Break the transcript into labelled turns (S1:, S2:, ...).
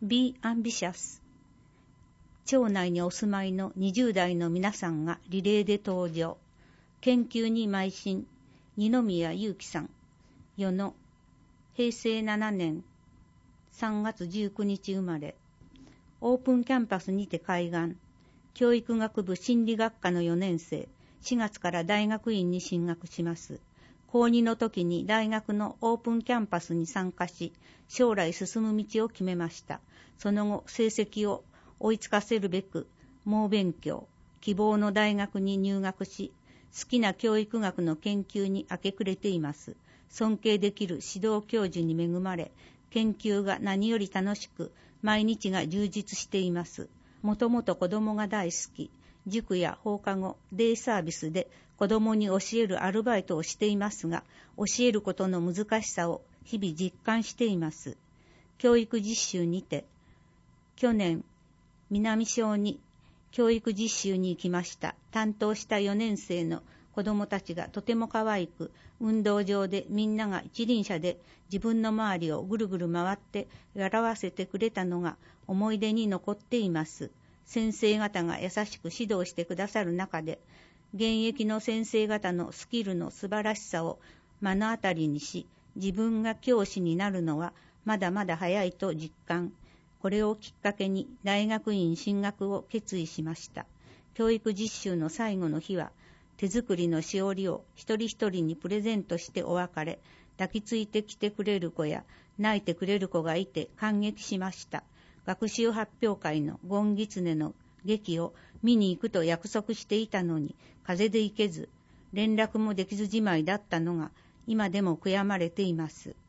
S1: Be ambitious。町内にお住まいの20代の皆さんがリレーで登場。研究に邁進。二宮裕樹さん。世の平成7年3月19日生まれ。オープンキャンパスにて開眼。教育学部心理学科の4年生。4月から大学院に進学します。高2の時に大学のオープンキャンパスに参加し、将来進む道を決めました。その後、成績を追いつかせるべく、猛勉強、希望の大学に入学し、好きな教育学の研究に明け暮れています。尊敬できる指導教授に恵まれ、研究が何より楽しく、毎日が充実しています。もともと子供が大好き、塾や放課後、デイサービスで子供に教えるアルバイトをしていますが、教えることの難しさを日々実感しています。教育実習にて、去年、南小に教育実習に行きました。担当した4年生の子供たちがとても可愛く、運動場でみんなが一輪車で自分の周りをぐるぐる回って笑わせてくれたのが思い出に残っています。先生方が優しく指導してくださる中で、現役の先生方のスキルの素晴らしさを目の当たりにし、自分が教師になるのはまだまだ早いと実感。これをきっかけに大学院進学を決意しました。教育実習の最後の日は、手作りのしおりを一人一人にプレゼントしてお別れ、抱きついてきてくれる子や泣いてくれる子がいて感激しました。学習発表会のゴンギツネの劇を見に行くと約束していたのに、風邪で行けず、連絡もできずじまいだったのが今でも悔やまれています。